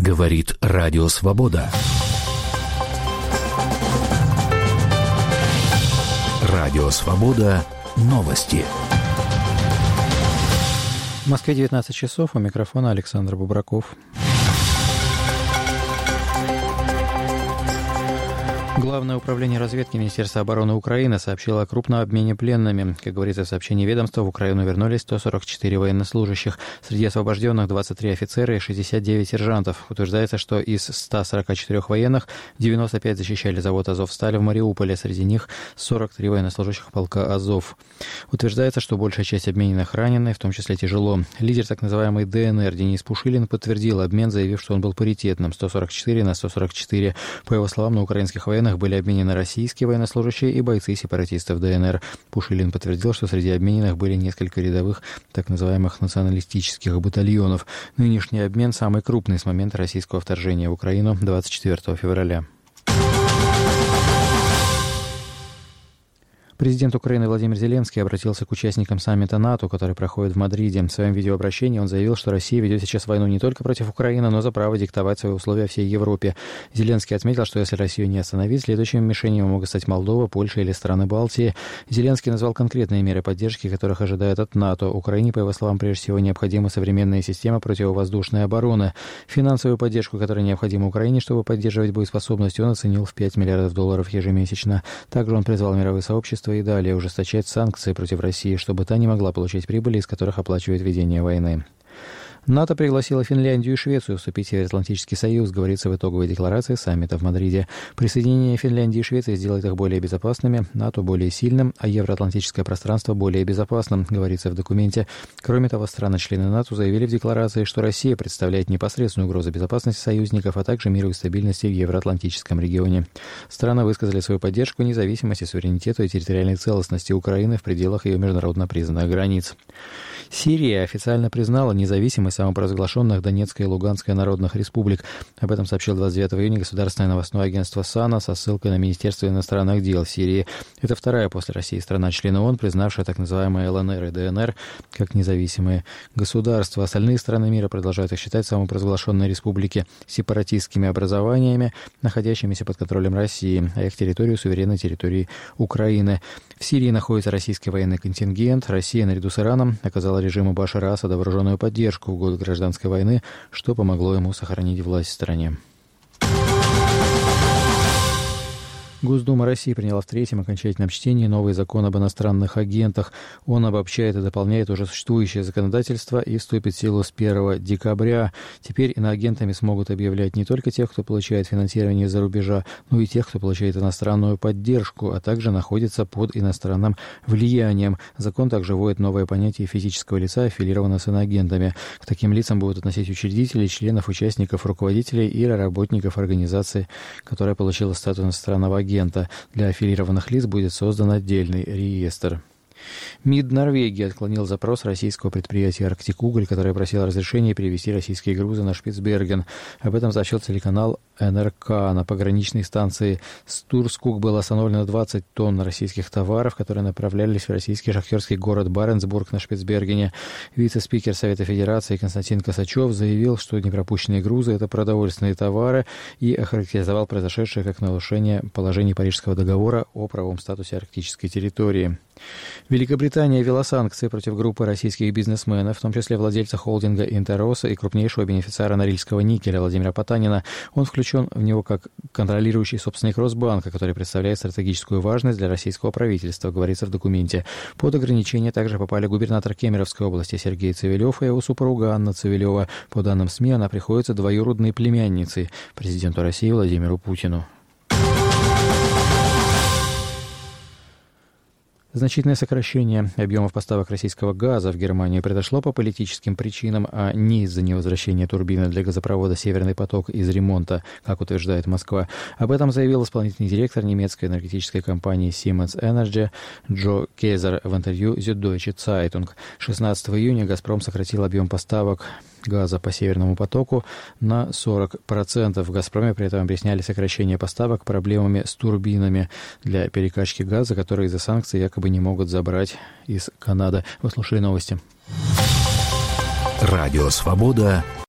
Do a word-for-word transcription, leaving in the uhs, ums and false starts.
Говорит Радио Свобода. Радио Свобода. Новости. В Москве девятнадцать часов. У микрофона Александр Бубраков. Главное управление разведки Министерства обороны Украины сообщило о крупном обмене пленными. Как говорится в сообщении ведомства, в Украину вернулись сто сорок четыре военнослужащих. Среди освобожденных двадцать три офицера и шестьдесят девять сержантов. Утверждается, что из ста сорока четырёх военных девяносто пять защищали завод «Азовсталь» в Мариуполе. Среди них сорок три военнослужащих полка «Азов». Утверждается, что большая часть обмененных ранены, в том числе тяжело. Лидер так называемой ДНР Денис Пушилин подтвердил обмен, заявив, что он был паритетным – сто сорок четыре на сто сорок четыре. По его словам, на украинских военных были обменены российские военнослужащие и бойцы сепаратистов ДНР. Пушилин подтвердил, что среди обмененных были несколько рядовых так называемых националистических батальонов. Нынешний обмен самый крупный с момента российского вторжения в Украину двадцать четвёртого февраля. Президент Украины Владимир Зеленский обратился к участникам саммита НАТО, который проходит в Мадриде. В своем видеообращении он заявил, что Россия ведет сейчас войну не только против Украины, но за право диктовать свои условия всей Европе. Зеленский отметил, что если Россию не остановить, следующими мишенями могут стать Молдова, Польша или страны Балтии. Зеленский назвал конкретные меры поддержки, которых ожидает от НАТО. Украине, по его словам, прежде всего необходима современная система противовоздушной обороны. Финансовую поддержку, которая необходима Украине, чтобы поддерживать боеспособность, он оценил в пять миллиардов долларов ежемесячно. Также он призвал мировое сообщество и далее ужесточать санкции против России, чтобы та не могла получать прибыли, из которых оплачивает ведение войны. НАТО пригласило Финляндию и Швецию вступить в Североатлантический союз, говорится в итоговой декларации саммита в Мадриде. Присоединение Финляндии и Швеции сделает их более безопасными, НАТО более сильным, а евроатлантическое пространство более безопасным, говорится в документе. Кроме того, страны-члены НАТО заявили в декларации, что Россия представляет непосредственную угрозу безопасности союзников, а также миру и стабильности в евроатлантическом регионе. Страны высказали свою поддержку независимости, суверенитету и территориальной целостности Украины в пределах ее международно признанных границ. Сирия официально признала независимость самопровозглашенных Донецкой и Луганской народных республик. Об этом сообщил двадцать девятого июня государственное новостное агентство САНА со ссылкой на Министерство иностранных дел Сирии. Это вторая после России страна-член ООН, признавшая так называемые ЛНР и ДНР как независимые государства. Остальные страны мира продолжают их считать самопровозглашенные республики сепаратистскими образованиями, находящимися под контролем России, а их территорию суверенной территорией Украины. В Сирии находится российский военный контингент. Россия наряду с Ираном оказала режиму Башара Асада вооруженную поддержку в годы гражданской войны, что помогло ему сохранить власть в стране. Госдума России приняла в третьем окончательном чтении новый закон об иностранных агентах. Он обобщает и дополняет уже существующее законодательство и вступит в силу с первого декабря. Теперь иноагентами смогут объявлять не только тех, кто получает финансирование из-за рубежа, но и тех, кто получает иностранную поддержку, а также находится под иностранным влиянием. Закон также вводит новое понятие физического лица, аффилированного с иноагентами. К таким лицам будут относить учредителей, членов, участников, руководителей или работников организации, которая получила статус иностранного агента. Для аффилированных лиц будет создан отдельный реестр. МИД Норвегии отклонил запрос российского предприятия «Арктик Уголь», которое просило разрешения перевезти российские грузы на Шпицберген. Об этом сообщил телеканал эн эр ка. На пограничной станции Стурскук было остановлено двадцать тонн российских товаров, которые направлялись в российский шахтерский город Баренцбург на Шпицбергене. Вице-спикер Совета Федерации Константин Косачев заявил, что непропущенные грузы – это продовольственные товары, и охарактеризовал произошедшее как нарушение положений Парижского договора о правовом статусе арктической территории. Великобритания ввела санкции против группы российских бизнесменов, в том числе владельца холдинга «Интерроса» и крупнейшего бенефициара Норильского никеля Владимира Потанина. Он включен в него как контролирующий собственник Росбанка, который представляет стратегическую важность для российского правительства, говорится в документе. Под ограничения также попали губернатор Кемеровской области Сергей Цивилев и его супруга Анна Цивилева. По данным СМИ, она приходится двоюродной племянницей президенту России Владимиру Путину. Значительное сокращение объемов поставок российского газа в Германию произошло по политическим причинам, а не из-за невозвращения турбины для газопровода «Северный поток» из ремонта, как утверждает Москва. Об этом заявил исполнительный директор немецкой энергетической компании Siemens Energy Джо Кейзер в интервью Süddeutsche Zeitung. шестнадцатого июня «Газпром» сократил объем поставок газа по «Северному потоку» на сорок процентов. В «Газпроме» при этом объясняли сокращение поставок проблемами с турбинами для перекачки газа, которые из-за санкций якобы не могут забрать из Канады. Вы слушали новости. Радио «Свобода».